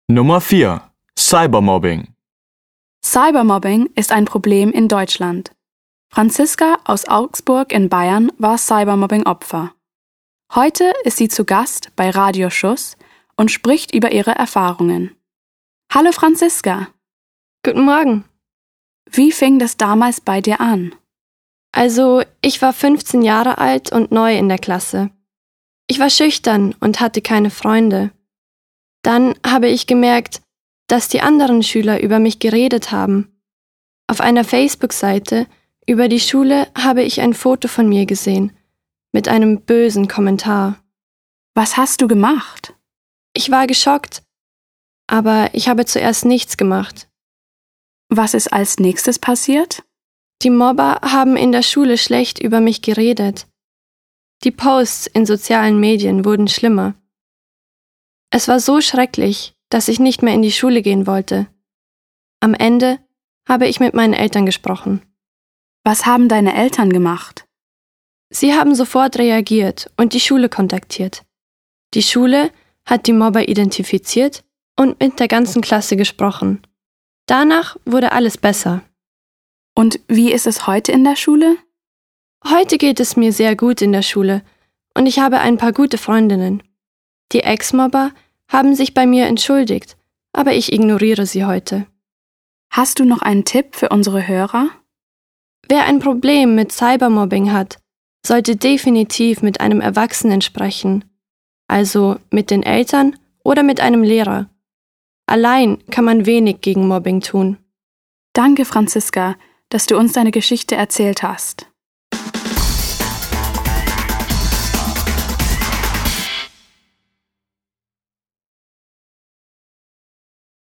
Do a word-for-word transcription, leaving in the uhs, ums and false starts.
Nummer vier. Cybermobbing. Cybermobbing ist ein Problem in Deutschland. Franziska aus Augsburg in Bayern war Cybermobbing-Opfer. Heute ist sie zu Gast bei Radio Schuss und spricht über ihre Erfahrungen. Hallo Franziska. Guten Morgen. Wie fing das damals bei dir an? Also, ich war fünfzehn Jahre alt und neu in der Klasse. Ich war schüchtern und hatte keine Freunde. Dann habe ich gemerkt, dass die anderen Schüler über mich geredet haben. Auf einer Facebook-Seite über die Schule habe ich ein Foto von mir gesehen, mit einem bösen Kommentar. Was hast du gemacht? Ich war geschockt, aber ich habe zuerst nichts gemacht. Was ist als nächstes passiert? Die Mobber haben in der Schule schlecht über mich geredet. Die Posts in sozialen Medien wurden schlimmer. Es war so schrecklich, dass ich nicht mehr in die Schule gehen wollte. Am Ende habe ich mit meinen Eltern gesprochen. Was haben deine Eltern gemacht? Sie haben sofort reagiert und die Schule kontaktiert. Die Schule hat die Mobber identifiziert und mit der ganzen Klasse gesprochen. Danach wurde alles besser. Und wie ist es heute in der Schule? Heute geht es mir sehr gut in der Schule und ich habe ein paar gute Freundinnen. Die Ex-Mobber haben sich bei mir entschuldigt, aber ich ignoriere sie heute. Hast du noch einen Tipp für unsere Hörer? Wer ein Problem mit Cybermobbing hat, sollte definitiv mit einem Erwachsenen sprechen, also mit den Eltern oder mit einem Lehrer. Allein kann man wenig gegen Mobbing tun. Danke, Franziska, dass du uns deine Geschichte erzählt hast.